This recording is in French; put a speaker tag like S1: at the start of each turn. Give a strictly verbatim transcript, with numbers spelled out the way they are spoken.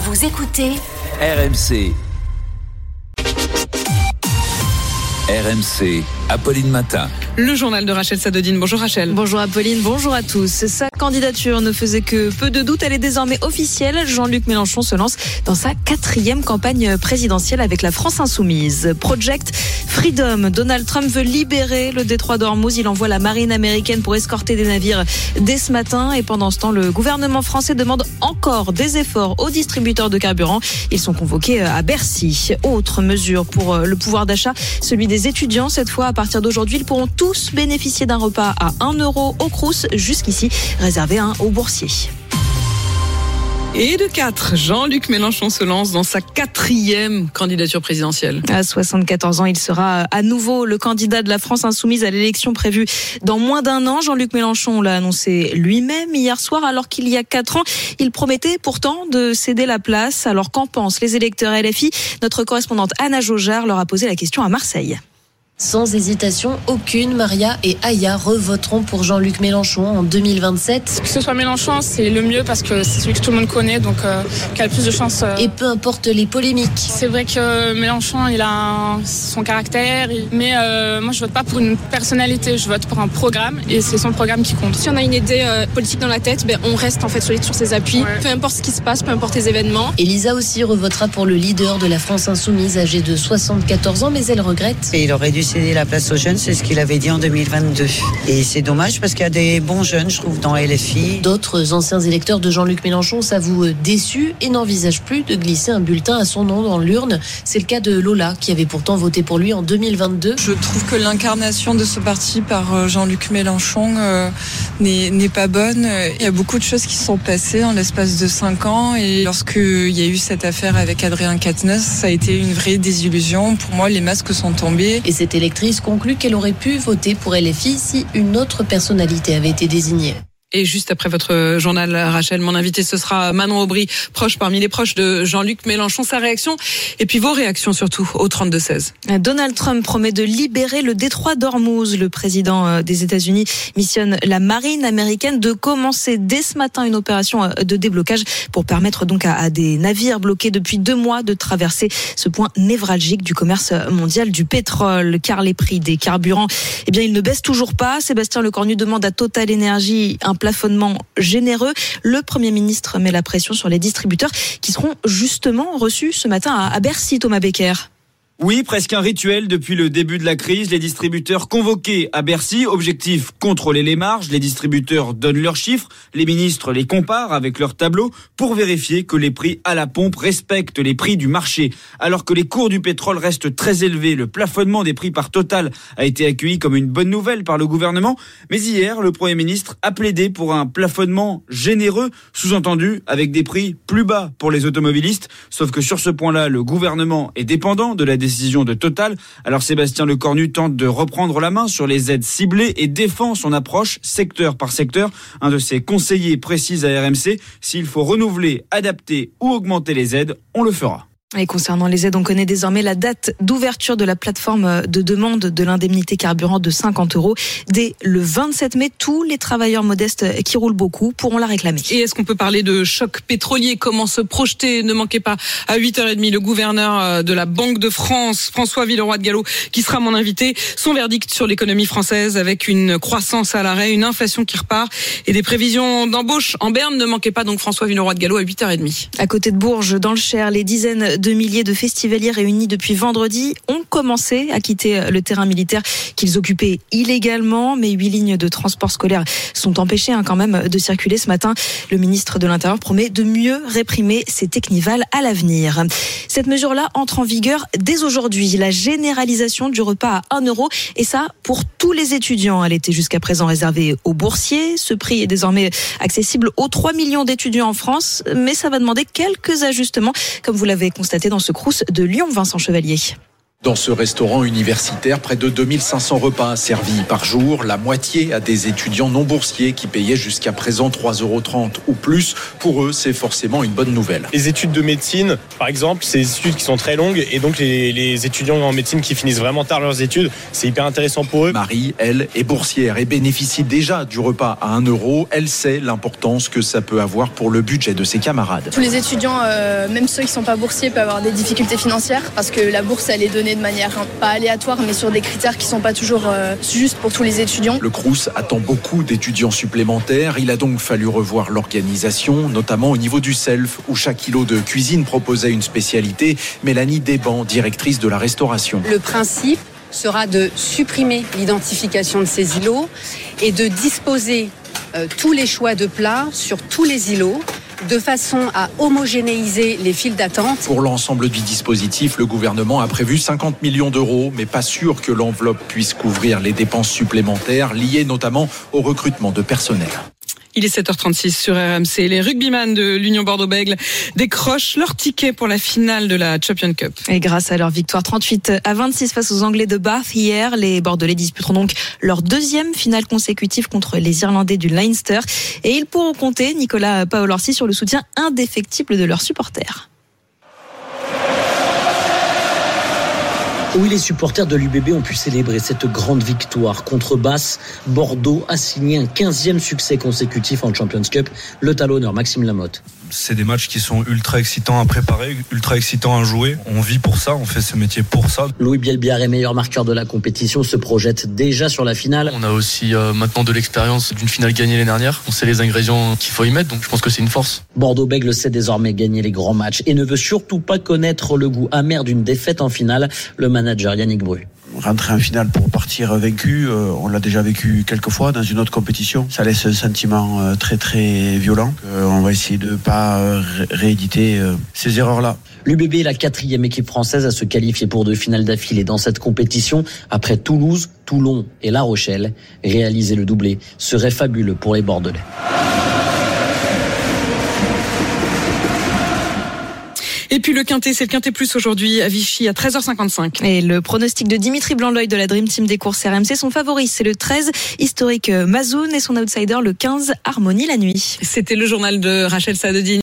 S1: Vous écoutez
S2: R M C. R M C, Apolline Matin.
S3: Le journal de Rachel Sadodine. Bonjour Rachel.
S4: Bonjour Apolline, bonjour à tous. Sa candidature ne faisait que peu de doute, elle est désormais officielle. Jean-Luc Mélenchon se lance dans sa quatrième campagne présidentielle avec la France Insoumise. Project Freedom. Donald Trump veut libérer le détroit d'Ormuz. Il envoie la marine américaine pour escorter des navires dès ce matin. Et pendant ce temps, le gouvernement français demande encore des efforts aux distributeurs de carburant. Ils sont convoqués à Bercy. Autre mesure pour le pouvoir d'achat, celui des étudiants. Cette fois, à partir d'aujourd'hui, ils pourront tous bénéficier d'un repas à un euro au Crous, jusqu'ici réservé hein, aux boursiers.
S3: Et de quatre, Jean-Luc Mélenchon se lance dans sa quatrième candidature présidentielle.
S4: À soixante-quatorze ans, il sera à nouveau le candidat de la France Insoumise à l'élection prévue dans moins d'un an. Jean-Luc Mélenchon l'a annoncé lui-même hier soir, alors qu'il y a quatre ans, il promettait pourtant de céder la place. Alors qu'en pensent les électeurs L F I ? Notre correspondante Anna Jaujard leur a posé la question à Marseille.
S5: Sans hésitation aucune, Maria et Aya revoteront pour Jean-Luc Mélenchon en deux mille vingt-sept.
S6: Que ce soit Mélenchon, c'est le mieux parce que c'est celui que tout le monde connaît, donc euh, qui a le plus de chances. Euh...
S5: Et peu importe les polémiques.
S6: C'est vrai que Mélenchon, il a un, son caractère, mais euh, moi je vote pas pour une personnalité, je vote pour un programme et c'est son programme qui compte.
S7: Si on a une idée euh, politique dans la tête, ben, on reste en fait solide sur ses appuis, ouais. Peu importe ce qui se passe, peu importe les événements.
S5: Elisa aussi revotera pour le leader de la France Insoumise, âgé de soixante-quatorze ans, mais elle regrette.
S8: Et il aurait dû céder la place aux jeunes, c'est ce qu'il avait dit en deux mille vingt-deux. Et c'est dommage parce qu'il y a des bons jeunes, je trouve, dans L F I.
S5: D'autres anciens électeurs de Jean-Luc Mélenchon s'avouent déçus et n'envisagent plus de glisser un bulletin à son nom dans l'urne. C'est le cas de Lola, qui avait pourtant voté pour lui en deux mille vingt-deux.
S9: Je trouve que l'incarnation de ce parti par Jean-Luc Mélenchon euh, n'est, n'est pas bonne. Il y a beaucoup de choses qui se sont passées en l'espace de cinq ans et lorsqu'il y a eu cette affaire avec Adrien Quatennens, ça a été une vraie désillusion. Pour moi, les masques sont tombés.
S5: Et cette électrice conclut qu'elle aurait pu voter pour L F I si une autre personnalité avait été désignée.
S3: Et juste après votre journal, Rachel, mon invité, ce sera Manon Aubry, proche parmi les proches de Jean-Luc Mélenchon. Sa réaction et puis vos réactions surtout au trente-deux seize.
S4: Donald Trump promet de libérer le détroit d'Ormuz. Le président des États-Unis missionne la marine américaine de commencer dès ce matin une opération de déblocage pour permettre donc à, à des navires bloqués depuis deux mois de traverser ce point névralgique du commerce mondial du pétrole. Car les prix des carburants, eh bien, ils ne baissent toujours pas. Sébastien Lecornu demande à Total Energy un plafonnement généreux. Le Premier ministre met la pression sur les distributeurs qui seront justement reçus ce matin à Bercy, Thomas Becker.
S10: Oui, presque un rituel depuis le début de la crise. Les distributeurs convoqués à Bercy. Objectif, contrôler les marges. Les distributeurs donnent leurs chiffres. Les ministres les comparent avec leurs tableaux pour vérifier que les prix à la pompe respectent les prix du marché. Alors que les cours du pétrole restent très élevés, le plafonnement des prix par Total a été accueilli comme une bonne nouvelle par le gouvernement. Mais hier, le Premier ministre a plaidé pour un plafonnement généreux, sous-entendu avec des prix plus bas pour les automobilistes. Sauf que sur ce point-là, le gouvernement est dépendant de la décision décision de Total. Alors Sébastien Lecornu tente de reprendre la main sur les aides ciblées et défend son approche secteur par secteur. Un de ses conseillers précise à R M C, s'il faut renouveler, adapter ou augmenter les aides, on le fera.
S4: Et concernant les aides, on connaît désormais la date d'ouverture de la plateforme de demande de l'indemnité carburant de cinquante euros. Dès le vingt-sept mai, tous les travailleurs modestes qui roulent beaucoup pourront la réclamer.
S3: Et est-ce qu'on peut parler de choc pétrolier ? Comment se projeter ? Ne manquez pas à huit heures trente le gouverneur de la Banque de France, François Villeroy de Galhau, qui sera mon invité. Son verdict sur l'économie française avec une croissance à l'arrêt, une inflation qui repart et des prévisions d'embauche en berne. Ne manquez pas donc François Villeroy de Galhau à huit heures trente.
S4: À côté de Bourges, dans le Cher, les dizaines de milliers de festivaliers réunis depuis vendredi ont commencé à quitter le terrain militaire qu'ils occupaient illégalement, mais huit lignes de transport scolaire sont empêchées hein, quand même de circuler ce matin. Le ministre de l'Intérieur promet de mieux réprimer ces technivals à l'avenir. Cette mesure-là entre en vigueur dès aujourd'hui, la généralisation du repas à un euro, et ça pour tous les étudiants. Elle était jusqu'à présent réservée aux boursiers. Ce prix est désormais accessible aux trois millions d'étudiants en France, mais ça va demander quelques ajustements, comme vous l'avez constaté dans ce Crous de Lyon, Vincent Chevalier.
S1: Dans ce restaurant universitaire, près de deux mille cinq cents repas servis par jour, la moitié à des étudiants non boursiers qui payaient jusqu'à présent trois euros trente ou plus. Pour eux, c'est forcément une bonne nouvelle.
S11: Les études de médecine, par exemple, c'est des études qui sont très longues et donc les, les étudiants en médecine qui finissent vraiment tard leurs études, c'est hyper intéressant pour eux.
S1: Marie, elle, est boursière et bénéficie déjà du repas à un euro. Elle sait l'importance que ça peut avoir pour le budget de ses camarades.
S12: Tous les étudiants, euh, même ceux qui ne sont pas boursiers, peuvent avoir des difficultés financières parce que la bourse, elle est donnée de manière pas aléatoire mais sur des critères qui sont pas toujours euh, justes pour tous les étudiants.
S1: Le Crous attend beaucoup d'étudiants supplémentaires. Il a donc fallu revoir l'organisation, notamment au niveau du self où chaque kilo de cuisine proposait une spécialité. Mélanie Desban, directrice de la restauration.
S13: Le principe sera de supprimer l'identification de ces îlots et de disposer euh, tous les choix de plats sur tous les îlots, de façon à homogénéiser les files d'attente.
S1: Pour l'ensemble du dispositif, le gouvernement a prévu cinquante millions d'euros, mais pas sûr que l'enveloppe puisse couvrir les dépenses supplémentaires liées notamment au recrutement de personnel.
S3: Il est sept heures trente-six sur R M C. Les rugbyman de l'Union Bordeaux-Bègles décrochent leur ticket pour la finale de la Champions Cup.
S4: Et grâce à leur victoire trente-huit à vingt-six face aux Anglais de Bath hier, les Bordelais disputeront donc leur deuxième finale consécutive contre les Irlandais du Leinster. Et ils pourront compter, Nicolas Paolorsi, sur le soutien indéfectible de leurs supporters.
S14: Oui, les supporters de l'U B B ont pu célébrer cette grande victoire contre Bath. Bordeaux a signé un quinzième succès consécutif en Champions Cup. Le talonneur Maxime Lamotte.
S15: C'est des matchs qui sont ultra excitants à préparer, ultra excitants à jouer. On vit pour ça, on fait ce métier pour ça.
S14: Louis Bielbiarré, meilleur marqueur de la compétition, se projette déjà sur la finale.
S16: On a aussi euh, maintenant de l'expérience d'une finale gagnée l'année dernière. On sait les ingrédients qu'il faut y mettre, donc je pense que c'est une force.
S14: Bordeaux-Bègles sait désormais gagner les grands matchs et ne veut surtout pas connaître le goût amer d'une défaite en finale. Le manager Yannick Bru.
S17: Rentrer en finale pour partir vaincu, euh, on l'a déjà vécu quelques fois dans une autre compétition. Ça laisse un sentiment euh, très très violent. Euh, on va essayer de ne pas euh, rééditer euh, ces erreurs-là.
S14: L'U B B est la quatrième équipe française à se qualifier pour deux finales d'affilée dans cette compétition. Après Toulouse, Toulon et La Rochelle, réaliser le doublé serait fabuleux pour les Bordelais.
S3: Et puis le Quintet, c'est le Quintet Plus aujourd'hui à Vichy à treize heures cinquante-cinq.
S4: Et le pronostic de Dimitri Blanc-L'Oeil de la Dream Team des courses R M C, son favori, c'est le treize, historique Mazoun, et son outsider, le quinze, Harmonie la nuit.
S3: C'était le journal de Rachel Sadedine.